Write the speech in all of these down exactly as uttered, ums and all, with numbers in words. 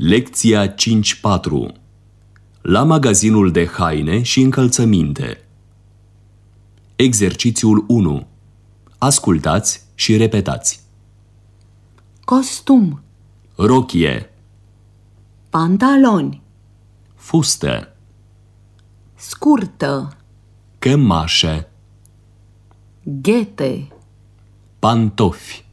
Lecția cinci patru. La magazinul de haine și încălțăminte. Exercițiul unu. Ascultați și repetați. Costum, Rochie, pantaloni, fustă, scurtă, cămașă, ghete, pantofi.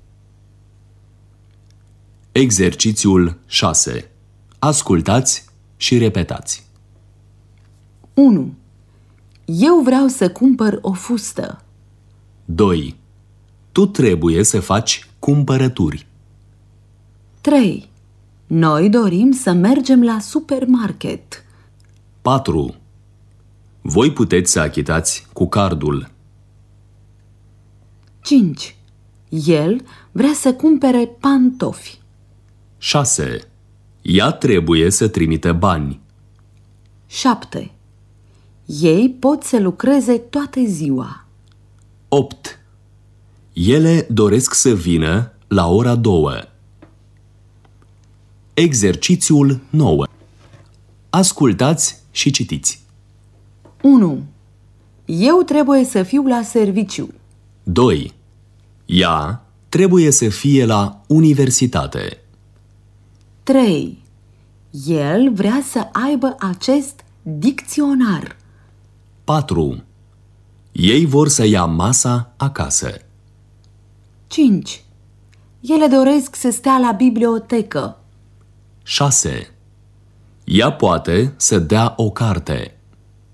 Exercițiul șase. Ascultați și repetați. unu. Eu vreau să cumpăr o fustă. doi. Tu trebuie să faci cumpărături. trei. Noi dorim să mergem la supermarket. patru. Voi puteți să achitați cu cardul. cinci. El vrea să cumpere pantofi. șase. Ea trebuie să trimită bani. șapte. Ei pot să lucreze toată ziua. opt. Ele doresc să vină la ora două. Exercițiul nouă. Ascultați și citiți. unu. Eu trebuie să fiu la serviciu. doi. Ea trebuie să fie la universitate. trei. El vrea să aibă acest dicționar. patru. Ei vor să ia masa acasă. cinci. Ele doresc să stea la bibliotecă. șase. Ea poate să dea o carte.